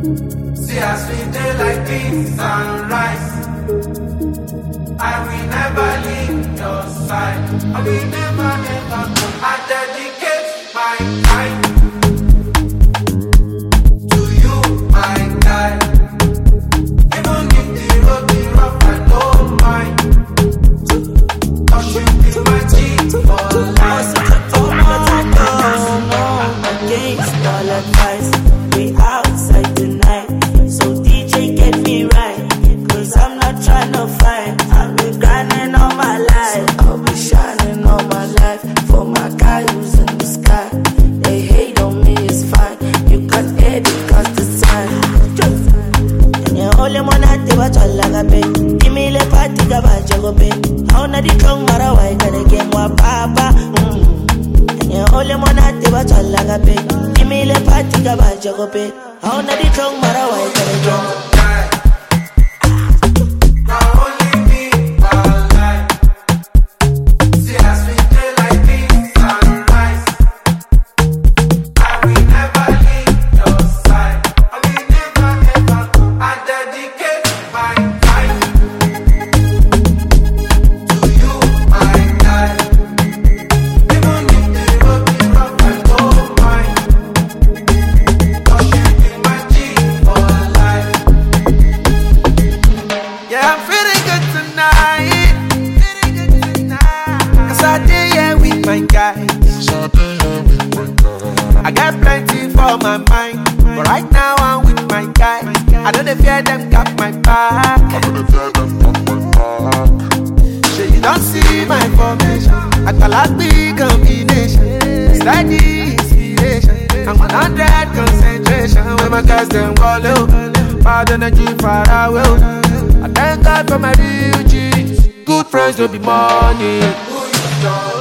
See as we dey like beans and rice. I will never leave your side. I will never ever go. I dedicate my time to you, my guy. Even if the road be rough, I don't mind. Cause you be my G for life. Against all advice, we outside tonight. So DJ get me right, cause I'm not trying to fight. I've been grinding all my life, I'll be shining all my life. For my guy who's in the sky, they hate on me, it's fine. You can edit cause the sign. And you only wanna do what you like a bit. Give me the party, go back, go bit. How na the tongue, mara, why gotta get my papa? You only wanna do what you like a bit. Give me the party, go back, go bit. How na the tongue, mara, why gotta get I got plenty for my mind, but right now I'm with my guy. I don't fear them got my back. So you don't see my formation. I call out big combination. Steady inspiration. I'm 100 concentration. When my guys them go low, bad energy far away. I thank God for my real G's. Good friends don't be money.